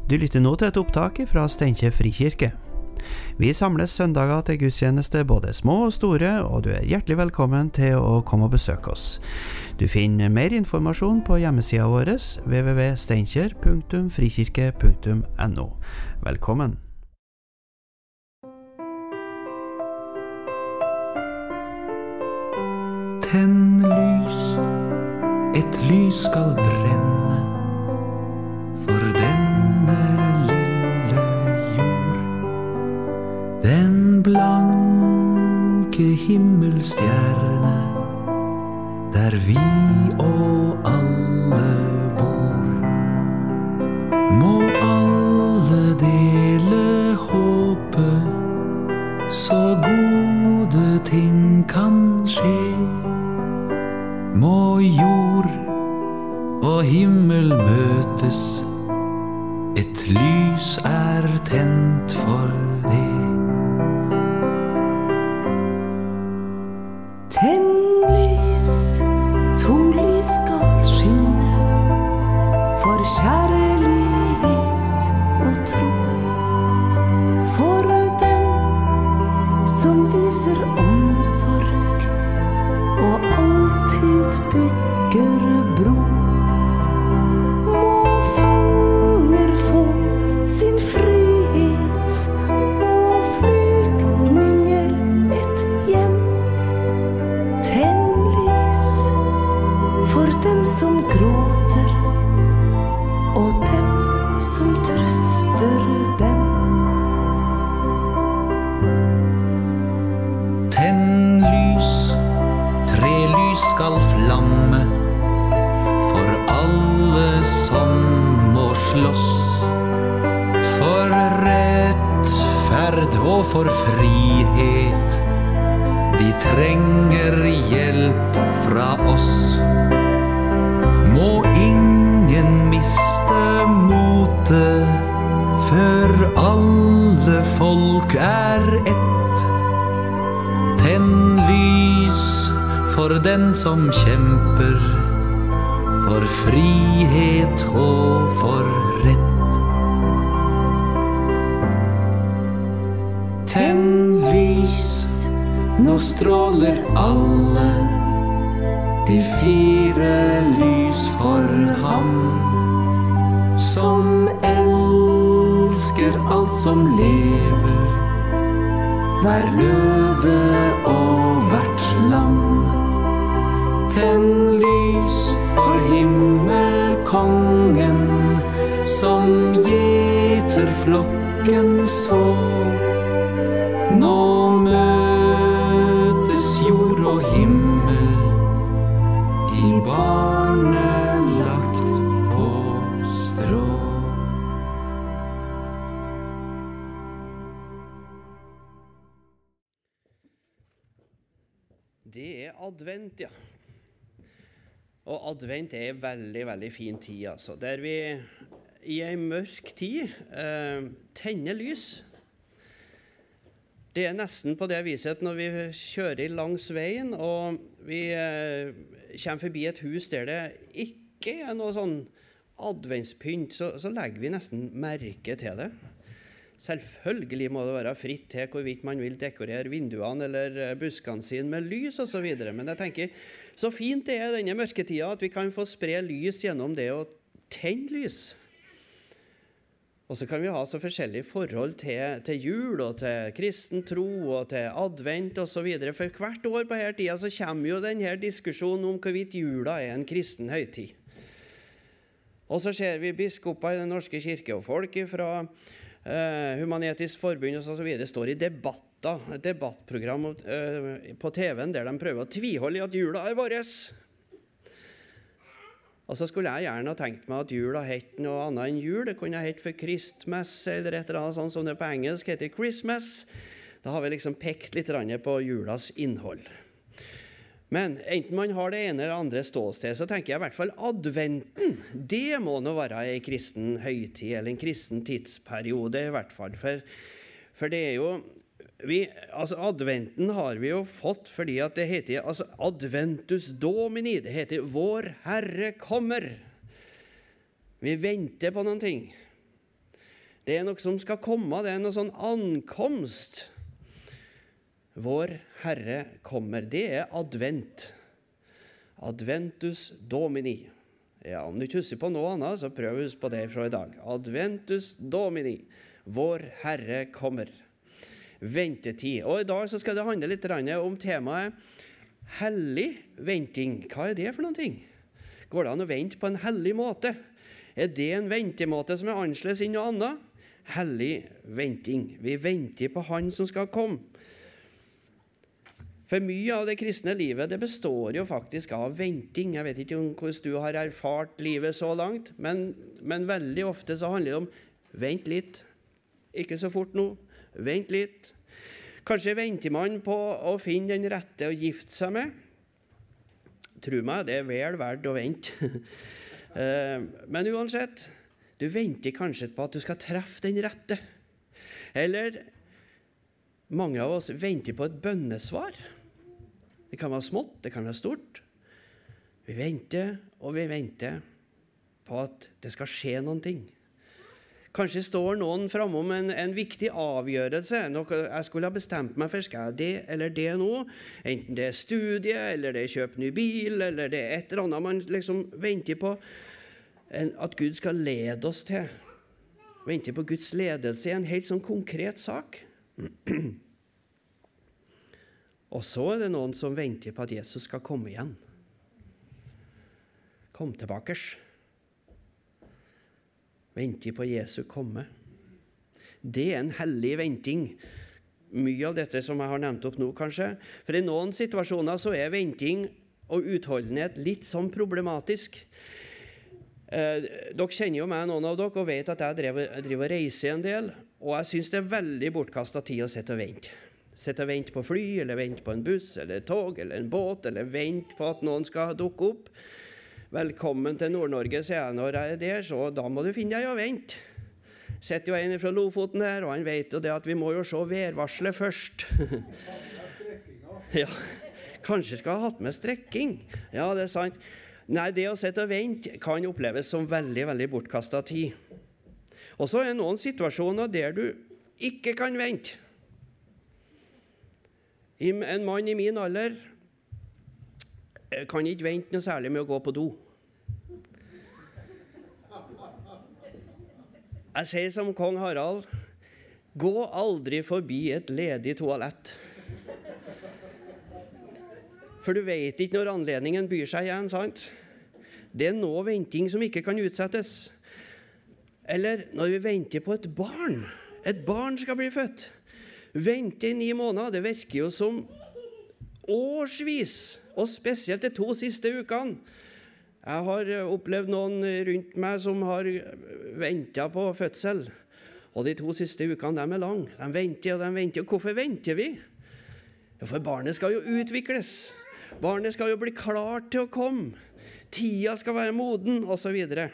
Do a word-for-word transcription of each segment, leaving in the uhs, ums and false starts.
Du lytter nå til et opptak fra Steinkjer Frikirke. Vi samles søndager til gudstjeneste både små og store, og du er hjertelig velkommen til å komme og besøke oss. Du finner mer informasjon på hjemmesida vår w w w punktum steinkjer punktum frikirke punktum no. Velkommen! Tenn lys, et lys skal brenne for denne lille jord. Den blanke himmelstjerne, der vi og alle bor. Må alle dele håpet, så gode ting kan skje. Må jord og himmel møtes, et lys er tent for det. Tenn lys, to lys skal skinne, for kjærlighet og tro. For dem som viser omsorg og alltid bygger bro. Må fanger få sin frihet, må flyktninger et hjem. Tenn lys for dem som gråter, og dem som trøster dem. Tenn lys, tre lys skal flamme, for alle som må slåss. For rettferd og for frihet, de trenger hjelp fra oss. Må ingen miste motet, før alle folk er ett. Tenn lys for den som kjemper, for frihet og for rett. Tenn lys, nå stråler alle de fire lys for ham, som elsker alt som lever, hver løve og hvert lam. Tenn lys for himmelkongen, som gjeter flokken så. Nå møtes jord og himmel i barnelagt på strå. Det er advent, ja. Og advent er en veldig, veldig fin tid, altså. Der vi i en mørk tid eh, tenner lys. Det er nesten på det viset når vi kjører langs veien, og vi eh, kommer forbi et hus der det ikke er noe sånn adventspynt, så, så legger vi nesten merke til det. Selvfølgelig må det være fritt til hvorvidt man vil dekorere vinduene eller buskene sine med lys og så videre, men jeg tenker, så fint det er denne mørketida at vi kan få spre lys gjennom det å tenne lys. Og så kan vi ha så forskjellige forhold til, til jul og til kristen tro og til advent og så videre, for hvert år på her tida så kommer jo denne diskusjonen om hvorvidt jula er en kristen høytid. Og så ser vi biskoper i den norske kirke og folk fra Uh, Human-Etisk Forbund og så videre står i debatter, et debattprogram uh, på T V-en der de prøver å tviholde i at jula er våres. Og så skulle jeg gjerne ha tenkt meg at jula het noe annet enn jul. Det kunne ha hett for Christmas eller et eller annet sånt som det på engelsk heter Christmas. Da har vi liksom pekt litt på julas innhold. Men enten man har det ene eller andre ståsted, så tenker jeg i hvert fall adventen, det må nå være en kristen høytid, eller en kristen tidsperiode i hvert fall. For, for det er jo, vi, altså adventen har vi jo fått fordi at det heter, altså Adventus Domini, det heter Vår Herre kommer. Vi venter på noen ting. Det er noe som skal komme, det er noe sånn ankomst. Vår Herre kommer, det er advent. Adventus Domini. Ja, om du ikke husker på noe annet, så prøv å huske på det fra i dag. Adventus Domini. Vår Herre kommer. Ventetid. Og i dag så skal det handle litt om temaet hellig venting. Hva er det for noen ting? Går det an å vente på en hellig måte? Er det en ventemåte som er annerledes enn noe annet? Hellig venting. Vi venter på Han som skal komme. For mye av det kristne livet, det består jo faktisk av venting. Jeg vet ikke om hvordan du har erfart livet så langt, men, men veldig ofte så handler det om vent litt, ikke så fort nå, vent litt. Kanskje venter man på å finne den rette å gifte seg med. Tro meg, det er vel verdt å vente. Men uansett, du venter kanskje på at du skal treffe den rette. Eller mange av oss venter på et bønnesvar. Det kan være smått, det kan være stort. Vi venter og vi venter på at det skal skje noen ting. Kanskje står noen framom en, en viktig avgjørelse. Noe jeg skulle ha bestemt meg for, skal jeg det eller det nå? Enten det er studie, eller det er kjøp ny bil, eller det er et eller annet man liksom venter på en, at Gud skal lede oss til. Venter på Guds ledelse i en helt sånn konkret sak. Og så er det noen som venter på at Jesus skal komme igjen. Kom tilbakers. Venter på Jesu komme. Det er en hellig venting. Mye av dette som jeg har nevnt opp nå, kanskje. For i noen situasjoner så er venting og utholdenhet litt sånn problematisk. Eh, dere kjenner jo meg, noen av dere, og vet at jeg driver, jeg driver og reiser en del, og jeg synes det er veldig bortkastet tid å sitte og vente. Sitte og vente på fly, eller vente på en buss, eller et tog, eller en båt, eller vente på at noen skal dukke opp. Velkommen til Nord-Norge, sier jeg når jeg er der, så da må du finne deg og vente. Sitter jo en fra Lofoten her, og han vet jo det at vi må jo se værvarselet først. Ja, kanskje skal ha hatt med strekking. Ja, det er sant. Nei, det å sitte og vente kan oppleves som veldig, veldig bortkastet tid. Og så er det noen situasjoner der du ikke kan vente. En mann i min alder kan ikke vente noe særlig med å gå på do. Jeg sier som kong Harald, gå aldri forbi et ledig toalett. For du vet ikke når anledningen byr seg igjen, sant? Det er noe venting som ikke kan utsettes. Eller når vi venter på et barn. Et barn skal bli født. Vente i ni måneder, det virker jo som årsvis, og spesielt de to siste ukene. Jeg har opplevd noen rundt meg som har ventet på fødsel, og de to siste ukene, de er lang. De venter og de venter, og hvorfor venter vi? Ja, for barnet skal jo utvikles. Barnet skal jo bli klart til å komme. Tida skal være moden, og så videre.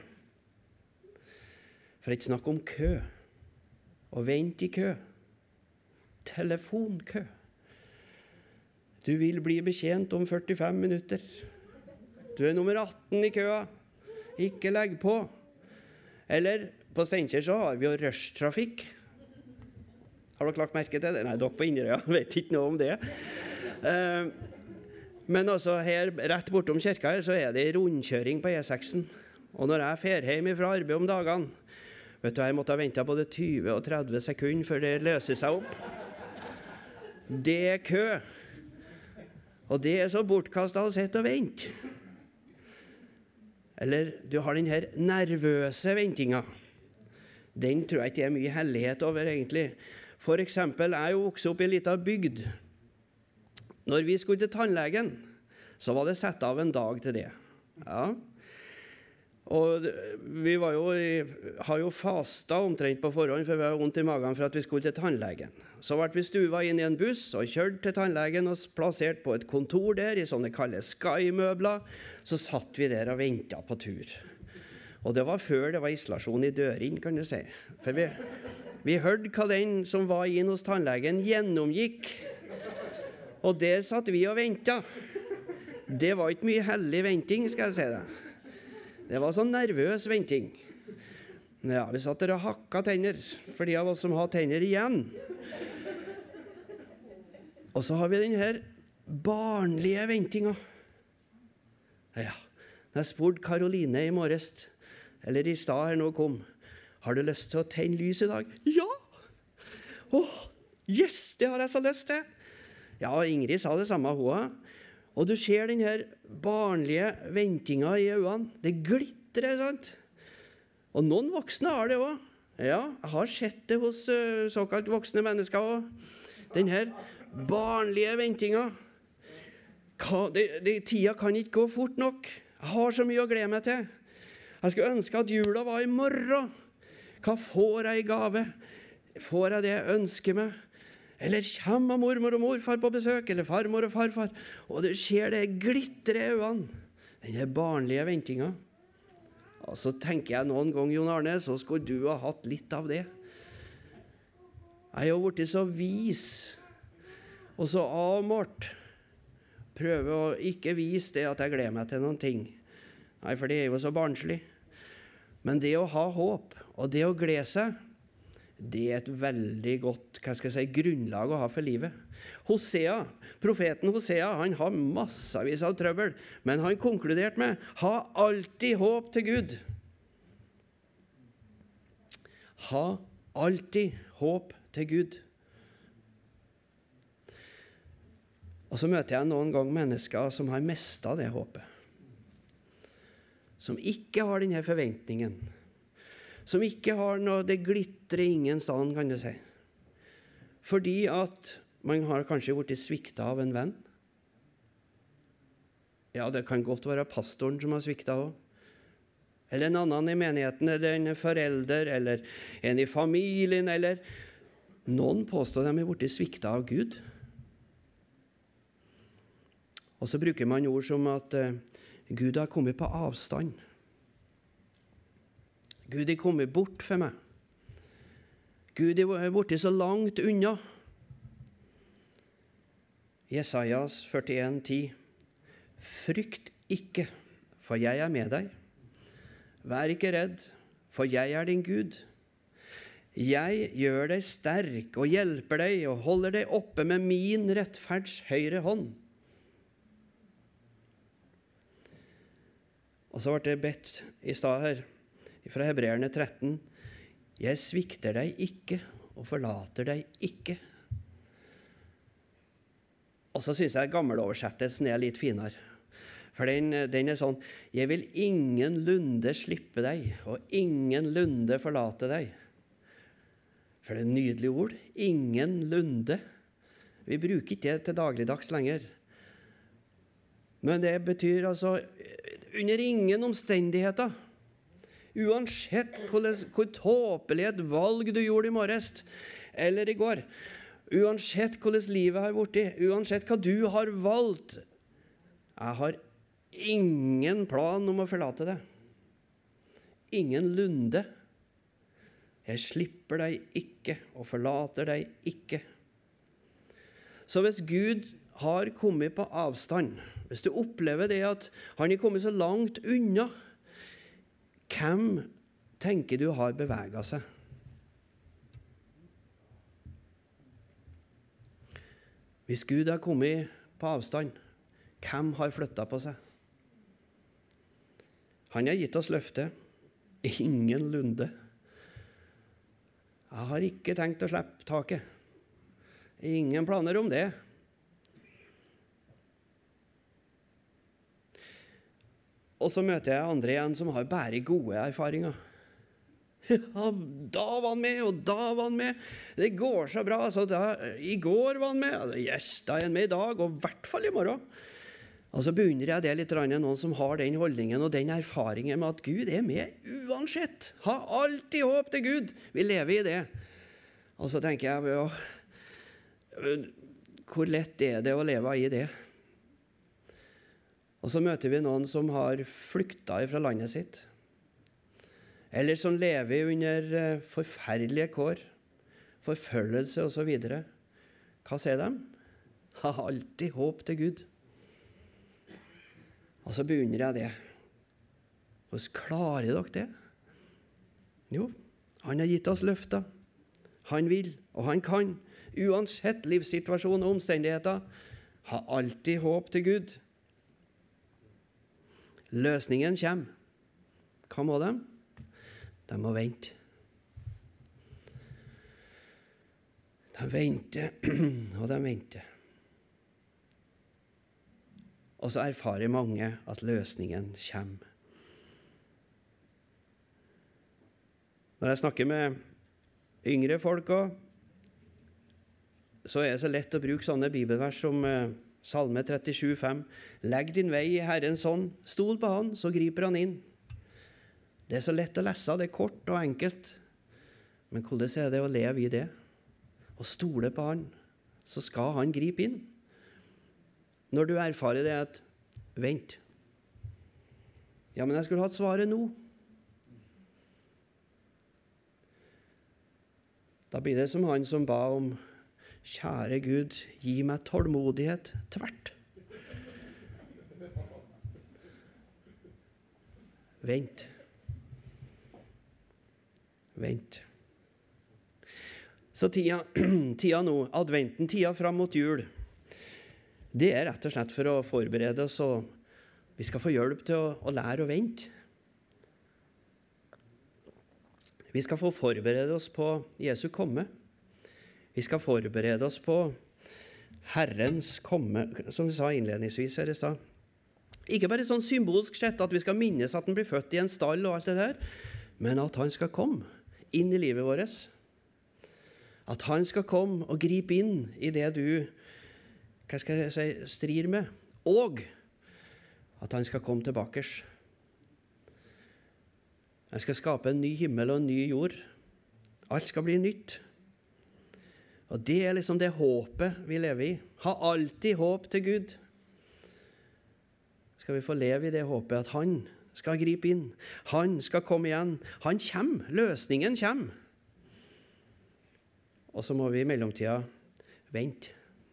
For ikke snakk om kø, og vent i kø. Telefonkø. Du vil bli betjent om førtifem minutter. Du er nummer atten i køa. Ikke legg på. Eller på Steinkjer så har vi jo rushtrafikk. Har dere lagt merke til det? Nei, dere på Inderøya vet ikke noe om det. Men altså her rett bortom kirka her så er det rundkjøring på E seksen. Og når jeg fer hjem fra arbeid om dagene, vet du, jeg måtte ha ventet både tyve og tretti sekunder før det løser seg opp. Det er kø. Og det er så bortkastet å sitte og vente. Eller du har den her nervøse ventinga. Den tror jeg ikke er mye hellighet over egentlig. For eksempel, jeg er jo vokset opp i en liten bygd. Når vi skulle til tannlegen, så var det satt av en dag til det. Ja. Og vi var jo, har jo fastet omtrent på forhånd, for vi har vondt i magen for at vi skulle til tannlegen. Så ble vi stuva inn i en buss og kjørt til tannlegen og plassert på et kontor der i sånne kalde Sky-møbler. Så satt vi der og ventet på tur. Og det var før det var isolasjon i døren, kan du si. For vi, vi hørte hva den som var inn hos tannlegen gjennomgikk. Og der satt vi og ventet. Det var ikke mye hellig venting, skal jeg si det. Det var sånn nervøs venting. Ja, vi satt der og hakka tenner, for de av oss som har tenner igjen. Og så har vi den her barnlige ventinga. Ja, når jeg spurte Karoline i morges, eller i stad her nå kom, har du lyst til å tenne lys i dag? Ja! Åh, yes, det har jeg så lyst til. Ja, Ingrid sa det samme hun. Og du ser den her barnlige ventinga i øynene. Det glitrer, sant? Og noen voksne har det også. Ja, jeg har sett det hos uh, såkalt voksne mennesker også. Den her barnlige ventinga. Hva, det, det, tida kan ikke gå fort nok. Jeg har så mye å glede meg til. Jeg skulle ønske at jula var i morgen. Hva får jeg i gave? Får jeg det jeg ønsker meg? Eller kommer mormor og morfar på besøk, eller farmor og farfar, og du ser det glitter i øynene. Denne barnlige ventinga. Og så tenker jeg noen gang, Jon Arne, så skulle du ha hatt litt av det. Jeg har jo blitt så vis, og så avmålt. Prøver å ikke vise det at jeg gleder meg til noen ting. Nei, for det er jo så barnslig. Men det å ha håp, og det å glede seg, det er et veldig godt, hva skal jeg si, grunnlag å ha for livet. Hosea, profeten Hosea, han har massevis av trøbbel, men han konkluderte med, ha alltid håp til Gud. Ha alltid håp til Gud. Og så møter jeg noen gang mennesker som har mistet det håpet. Som ikke har denne forventningen. Som ikke har noe, det glitrer ingen sted, kan du si. Fordi at man har kanskje blitt sviktet av en venn. Ja, det kan godt være pastoren som har sviktet også. Eller en annen i menigheten, eller en forelder, eller en i familien, eller noen påstår de er blitt sviktet av Gud. Og så bruker man ord som at uh, Gud har kommet på avstand. Gud er kommet bort for meg. Gud er borte så langt unna. Jesajas førtien ti. Frykt ikke, for jeg er med deg. Vær ikke redd, for jeg er din Gud. Jeg gjør deg sterk og hjelper deg og holder deg oppe med min rettferds høyre hånd. Og så ble det bedt i stad her, fra Hebreerne tretten. Jeg svikter deg ikke og forlater deg ikke. Og så synes jeg gammeloversettelsen er litt finere. For den, den er sånn, jeg vil ingen lunde slippe deg, og ingen lunde forlate deg. For det er et nydelig ord. Ingen lunde. Vi bruker ikke det til dagligdags lenger. Men det betyr altså, under ingen omstendigheter, uansett hvor tåpelig et valg du gjorde i morges, eller i går, uansett hvordan livet har vært i, uansett hva du har valgt, jeg har ingen plan om å forlate deg. Ingen lunde. Jeg slipper deg ikke og forlater deg ikke. Så hvis Gud har kommet på avstand, hvis du opplever det at han er kommet så langt unna, hvem tenker du har beveget seg? Hvis Gud har kommet på avstand, hvem har flyttet på seg? Han har gitt oss løfte. Ingen lunde. Jeg har ikke tenkt å slippe taket. Ingen planer om det. Og så møter jeg andre igjen som har bare gode erfaringer. Ja, da var han med, og da var han med. Det går så bra. Så da, i går var han med. Yes, da er han med i dag, og i hvert fall i morgen. Og så beundrer jeg det litt, noen som har den holdningen og den erfaringen med at Gud er med uansett. Ha alltid håp til Gud. Vi lever i det. Og så tenker jeg, ja, hvor lett er det å leve i det? Og så møter vi noen som har flyktet fra landet sitt, eller som lever under forferdelige kår, forfølgelse og så videre. Hva sier de? Ha alltid håp til Gud. Og så beundrer jeg det. Hvordan klarer dere det? Jo, han har gitt oss løfter. Han vil, og han kan, uansett livssituasjon og omstendigheter, ha alltid håp til Gud. Løsningen kommer. Hva må de? De må vente. De venter, og de venter. Og så erfarer mange at løsningen kommer. Når jeg snakker med yngre folk også, så er det så lett å bruke sånne bibelvers som eh, Salme trettisju fem. Legg din vei i Herrens hånd, stol på han, så griper han inn. Det er så lett å lese, det er kort og enkelt. Men hvordan er det å leve i det? Og stole på han, så skal han gripe inn. Når du erfarer det at, vent. Ja, men jeg skulle hatt svaret nå. Da blir det som han som ba om, kjære Gud, gi meg tålmodighet tvert. Vent. Vent. Så tida, tida nå, adventen, tida fram mot jul, det er rett og slett for å forberede oss, og vi skal få hjelp til å, å lære å vente. Vi skal få forberede oss på Jesu komme. Vi skal forberede oss på Herrens komme, som vi sa innledningsvis her i stad. Ikke bare sånn symbolsk sett at vi skal minnes at han blir født i en stall og alt det der, men at han skal komme inn i livet vårt. At han skal komme og gripe inn i det du, hva skal jeg si, strir med. Og at han skal komme tilbake. Han skal skape en ny himmel og en ny jord. Alt skal bli nytt. Og det er liksom det håpet vi lever i. Ha alltid håp til Gud. Skal vi få leve i det håpet at han skal gripe inn. Han skal komme igjen. Han kommer. Løsningen kommer. Og så må vi i mellomtida vente.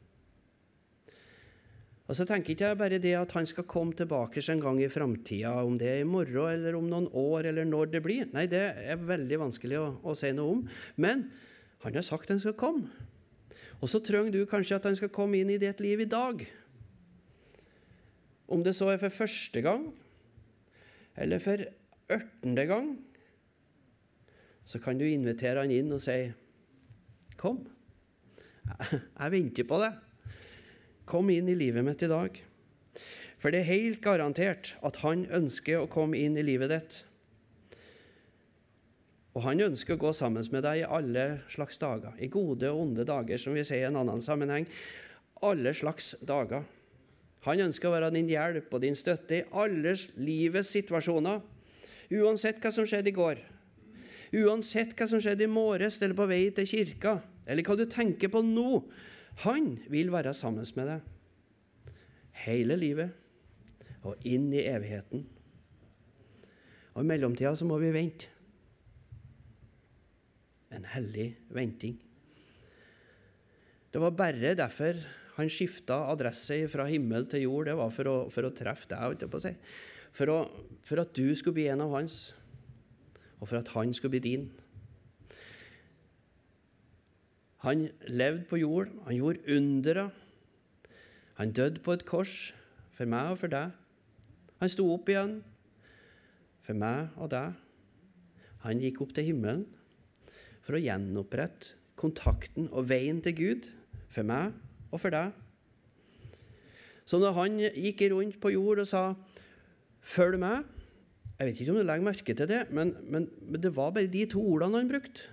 Og så tenker ikke jeg bare det at han skal komme tilbake en gang i fremtiden, om det er i morgen eller om noen år eller når det blir. Nei, det er veldig vanskelig å, å si noe om. Men han har sagt han skal komme. Og så trenger du kanskje at han skal komme inn i ditt liv i dag. Om det så er for første gang, eller for ørtende gang, så kan du invitere han inn og si, kom, jeg, jeg venter på deg. Kom inn i livet mitt i dag. For det er helt garantert at han ønsker å komme inn i livet ditt. Og han ønsker å gå sammen med deg i alle slags dager. I gode og onde dager, som vi sier i en annen sammenheng. Alle slags dager. Han ønsker å være din hjelp og din støtte i alle livets situasjoner. Uansett hva som skjedde i går. Uansett hva som skjedde i morges eller på vei til kirka. Eller hva du tenker på nå. Han vil være sammen med deg hele livet og inn i evigheten. Og i mellomtida så må vi vente. En hellig venting. Det var bare derfor han skiftet adresse fra himmel til jord. Det var for å, for å treffe deg, holdt jeg på å si. For, å, for at du skulle bli en av hans, og for at han skulle bli din. Han levde på jord, han gjorde undera. Han døde på et kors for meg og for deg. Han sto opp igjen for meg og deg. Han gikk opp til himmelen for å gjenopprette kontakten og veien til Gud for meg og for deg. Så når han gikk rundt på jord og sa, følg meg, jeg vet ikke om du legger merke til det, men, men, men det var bare de to ordene han brukte.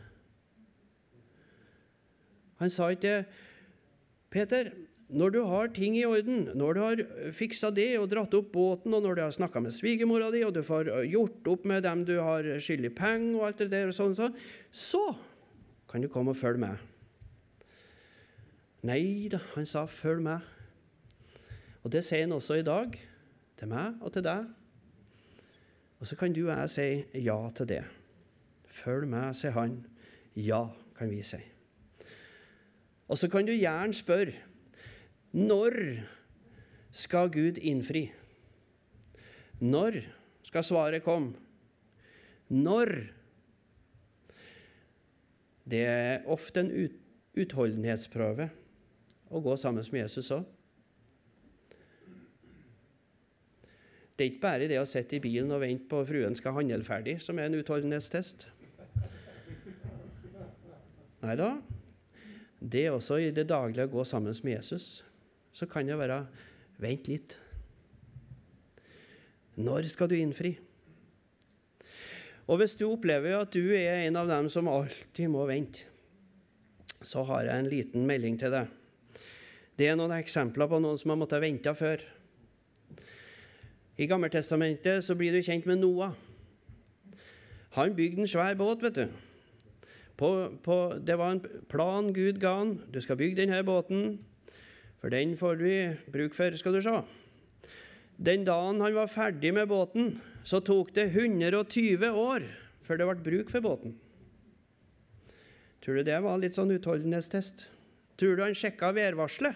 Han sa ikke, Peter, når du har ting i orden, når du har fikset det og dratt opp båten, og når du har snakket med svigermora di, og du får gjort opp med dem du har skyldig penger og alt det der, og sånn, sånn, så kan du komme og følge med. Nei da, han sa, følg med. Og det sier han også i dag, til meg og til deg. Og så kan du og jeg si ja til det. Følg med, sier han. Ja, kan vi si. Og så kan du gjerne spørre, når skal Gud innfri? Når skal svaret komme? Når Det er ofte en ut, utholdenhetsprøve å gå sammen med Jesus også. Det er ikke bare det å sitte i bilen og vente på fruen skal handle ferdig, som er en utholdenhetstest. Neida, det er også i det daglige å gå sammen med Jesus. Så kan det være, vent litt. Når skal du innfri? Og hvis du opplever at du er en av dem som alltid må vente, så har jeg en liten melding til deg. Det er noen eksempler på noen som har måttet vente før. I Gammeltestamentet så blir du kjent med Noah. Han bygde en svær båt, vet du. På, på, det var en plan Gud ga han. Du skal bygge denne båten, for den får vi bruk for, skal du se. Den dagen han var ferdig med båten, så tok det hundre og tyve år før det ble bruk for båten. Tror du det var litt sånn utholdenhetstest? Tror du han sjekket værvarslet?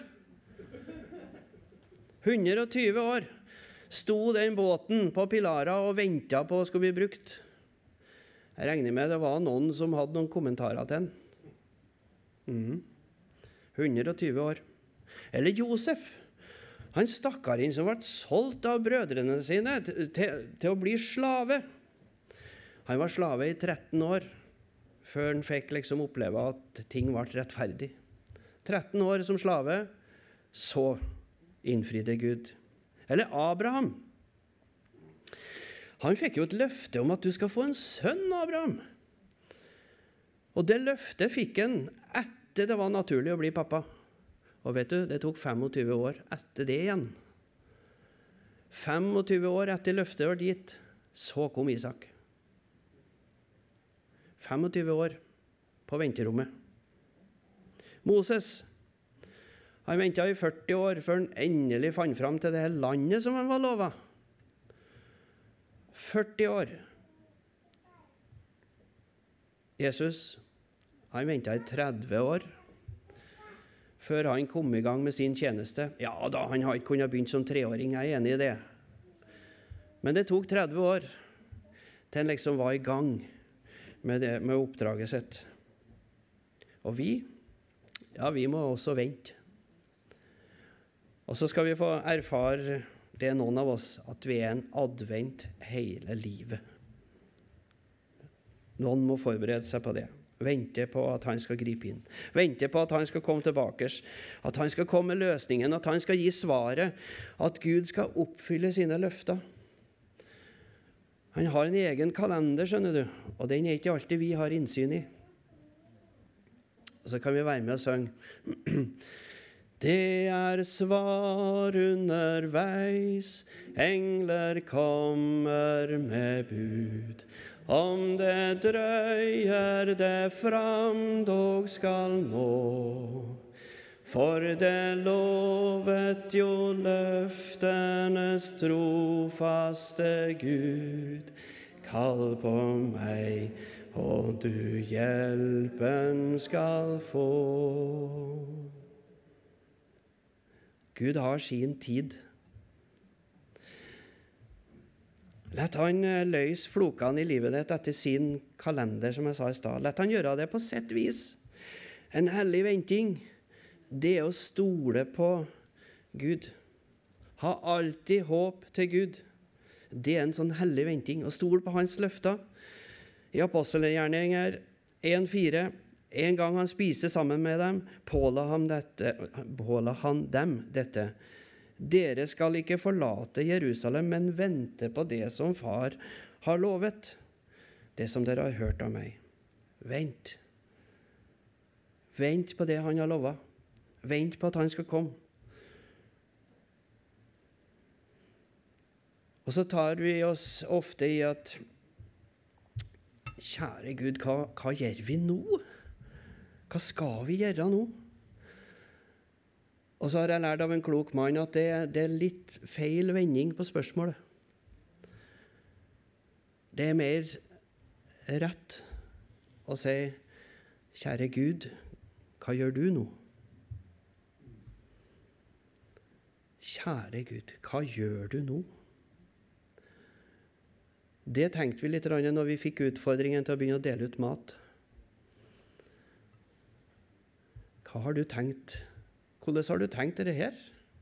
hundre og tyve år sto den båten på pilarer og ventet på å skulle bli brukt. Jeg regner med det var noen som hadde noen kommentarer til den. Mm. hundre og tyve år. Eller Josef. Han stakkarin som ble solgt av brødrene sine til, til, til å bli slave. Han var slave i tretten år, før han fikk liksom oppleve at ting ble rettferdig. tretten år som slave, så innfridde Gud. Eller Abraham. Han fikk jo et løfte om at du skal få en sønn, Abraham. Og det løftet fikk han etter det var naturlig å bli pappa. Og vet du, det tok tjuefem år etter det igjen. tjuefem år etter løftet var gitt, så kom Isak. tjuefem år på venterommet. Moses, han ventet i førti år før han endelig fant fram til det her landet som han var lovet. førti år. Jesus, han ventet i tretti år før han kom i gang med sin tjeneste. Ja da, han har ikke kunnet begynne som treåring, jeg er enig i det. Men det tok tretti år til han liksom var i gang med, det, med oppdraget sitt. Og vi, ja, vi må også vente. Og så skal vi få erfare, det er noen av oss, at vi er en advent hele livet. Noen må forberede seg på det. Vente på at han skal gripe inn. Vente på at han skal komme tilbake. At han skal komme med løsningen. At han skal gi svaret. At Gud skal oppfylle sine løfter. Han har en egen kalender, skjønner du. Og den er ikke alltid vi har innsyn i. Og så kan vi være med og synge. Det er svar underveis, engler kommer med bud. Om det drøyer det fram, dog skal nå. For det lovet jo løftenes trofaste Gud. Kall på meg, og du hjelpen skal få. Gud har sin tid. Lett han løse flokene i livet ditt etter sin kalender, som jeg sa i stad. Lett han gjøre det på sitt vis. En hellig venting, det er å stole på Gud. Ha alltid håp til Gud. Det er en sånn hellig venting, å stole på hans løfter. I Apostelgjerninger en fire, en gang han spiste sammen med dem, påla han, dette, påla han dem dette. Dere skal ikke forlate Jerusalem, men vente på det som far har lovet. Det som dere har hørt av meg. Vent. Vent på det han har lovet. Vent på at han skal komme. Og så tar vi oss ofte i at kjære Gud, hva, hva gjør vi nå? Hva skal vi gjøre nå? Og så har jeg lært av en klok mann at det, det er litt feil vending på spørsmålet. Det er mer rett å si, kjære Gud, hva gjør du nå? Kjære Gud, hva gjør du nå? Det tenkte vi litt når vi fikk utfordringen til å begynne å dele ut mat. hva har du tenkt? Hvordan har du tenkt det her?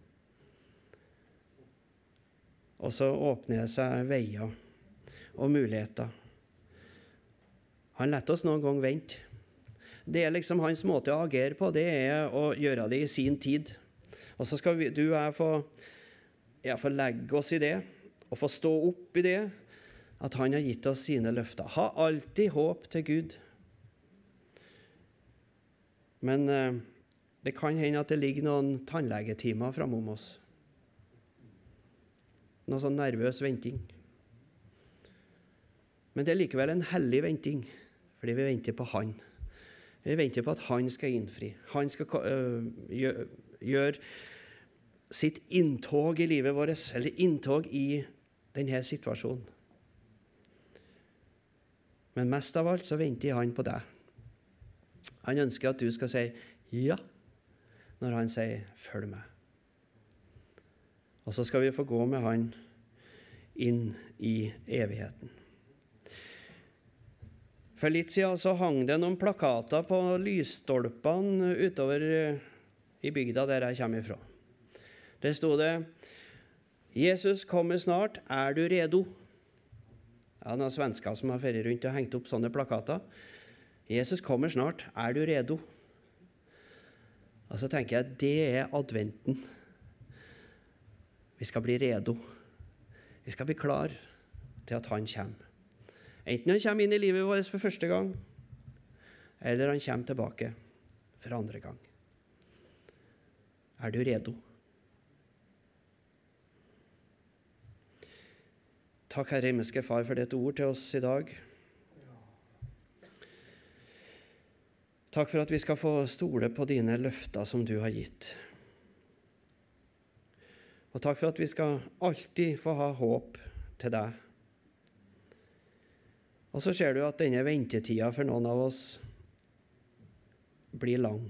Og så åpner det seg veier og muligheter. Han lett oss noen gang vente. Det er liksom hans måte å agere på, det er å gjøre det i sin tid. Og så skal vi, du og jeg få, ja, få legge oss i det, og få stå opp i det, at han har gitt oss sine løfter. Ha alltid håp til Gud. Men eh, det kan hende at det ligger noen tannlegetimer framom oss. Noe sånn nervøs venting. Men det er likevel en hellig venting, fordi vi venter på han. Vi venter på at han skal innfri. Han skal øh, gjøre, gjøre sitt inntog i livet vårt, eller inntog i denne situasjonen. Men mest av alt så venter han på deg. Han ønsker at du skal si ja, når han sier følg meg. Og så skal vi få gå med han inn i evigheten. For litt siden så hang det noen plakater på lysstolpene utover i bygda der jeg kommer ifra. Der stod det, Jesus kommer snart, er du redo? Ja, noen svensker som har ferdig rundt og hengt opp sånne plakater. Jesus kommer snart, er du redo? Og så tenker jeg, det er adventen. Vi skal bli redo. Vi skal bli klar til at han kommer. Enten han kommer inn i livet vårt for første gang, eller han kommer tilbake for andre gang. Er du redo? Takk, Herre himmelske Far, for dette ord til oss i dag. Takk for at vi skal få stole på dine løfter som du har gitt. Og takk for at vi skal alltid få ha håp til deg. Og så ser du at denne ventetida for noen av oss blir lang.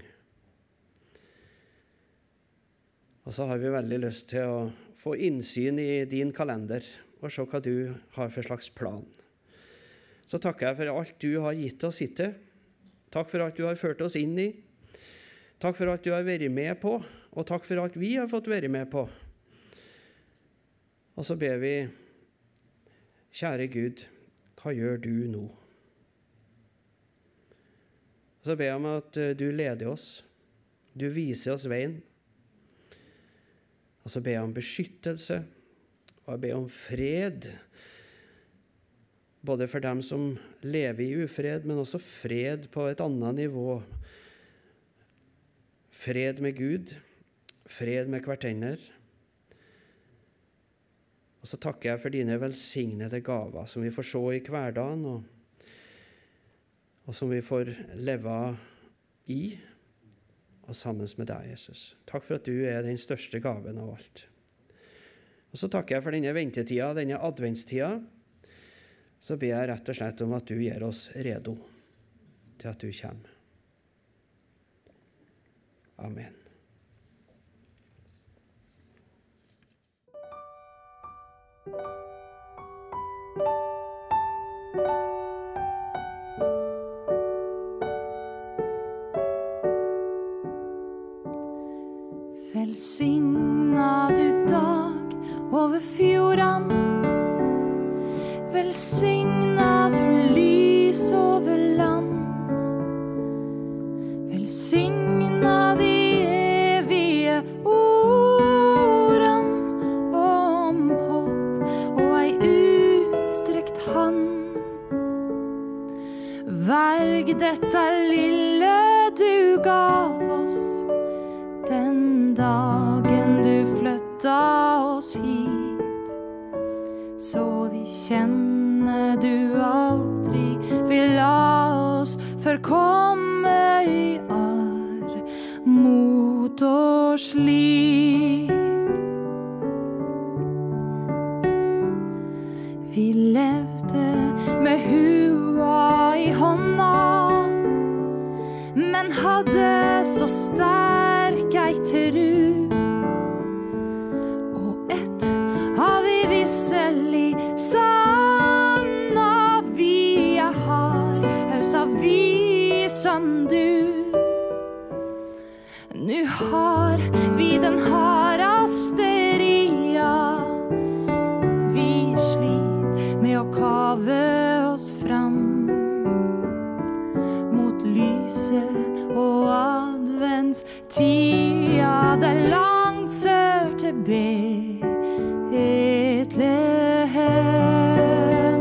Og så har vi veldig lyst til å få innsyn i din kalender og se hva du har for slags plan. Så takker jeg for alt du har gitt oss hittil. Takk for alt du har ført oss inn i. Takk for alt du har vært med på, og takk for alt vi har fått være med på. Og så ber vi, kjære Gud, hva gjør du nå? Og så ber jeg om at du leder oss, du viser oss veien. Og så ber jeg om beskyttelse, og jeg ber om fred, både for dem som lever i ufred, men også fred på et annet nivå. Fred med Gud, fred med hverandre. Og så takker jeg for dine velsignede gaver, som vi får se i hverdagen, og, og som vi får leve i, og sammen med deg, Jesus. Takk for at du er den største gaven av alt. Og så takker jeg for denne ventetida, denne adventstida, så ber jeg rett og slett om at du gjør oss redo til at du kommer. Amen. Velsigna du dag over fjordan, velsigna du lys over land, velsigna de evige ordan om håp og ei utstrekt hand. Verg dette lille du gav oss, den dagen du flytta oss hit, så vi kjenner du aldri vil la oss forkomme i arr mot og slit. Vi levde med hua i hånda, men hadde så sterk ei tru, og ett har vi visselig sanna, vi har hausa vi som du. Nu har vi den haraste ria. Vi slit med å kave oss fram mot lyset og adventstida. Det er langt sør til Betlehem.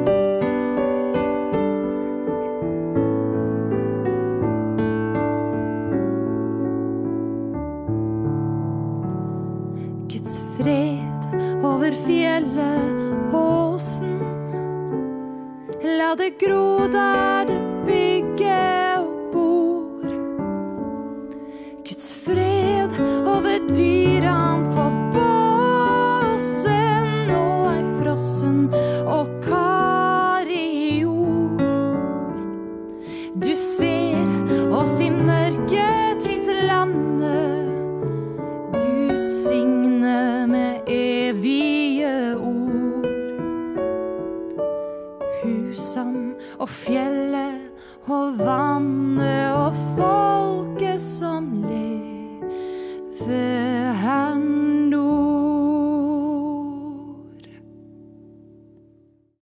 Guds fred over fjellet åsen. La det gro der det bygger og bor. Guds fred over dyran på båsen og ei frossen og kari jord. Du ser oss i mørketidslandet. Du signer med evige ord. Husan og fjellet og vannet og folket som lever.